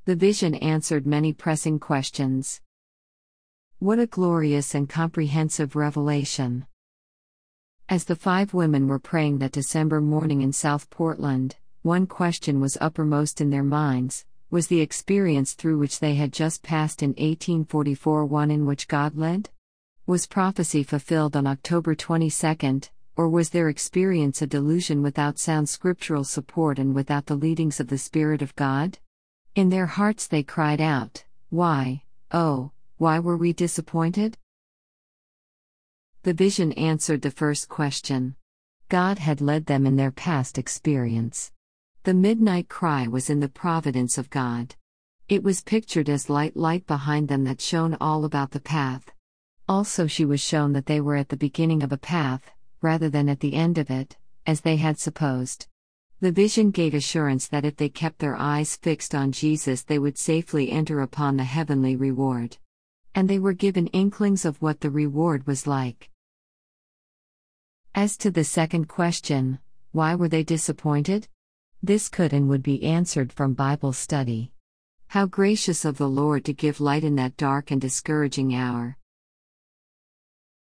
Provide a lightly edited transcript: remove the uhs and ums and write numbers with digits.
The vision answered many pressing questions. What a glorious and comprehensive revelation! As the 5 women were praying that December morning in South Portland, one question was uppermost in their minds: was the experience through which they had just passed in 1844 one in which God led? Was prophecy fulfilled on October 22, or was their experience a delusion without sound scriptural support and without the leadings of the Spirit of God? In their hearts they cried out, "Why, oh, why were we disappointed?" The vision answered the first question. God had led them in their past experience. The midnight cry was in the providence of God. It was pictured as light behind them that shone all about the path. Also she was shown that they were at the beginning of a path, rather than at the end of it, as they had supposed. The vision gave assurance that if they kept their eyes fixed on Jesus they would safely enter upon the heavenly reward. And they were given inklings of what the reward was like. As to the second question, why were they disappointed? This could and would be answered from Bible study. How gracious of the Lord to give light in that dark and discouraging hour.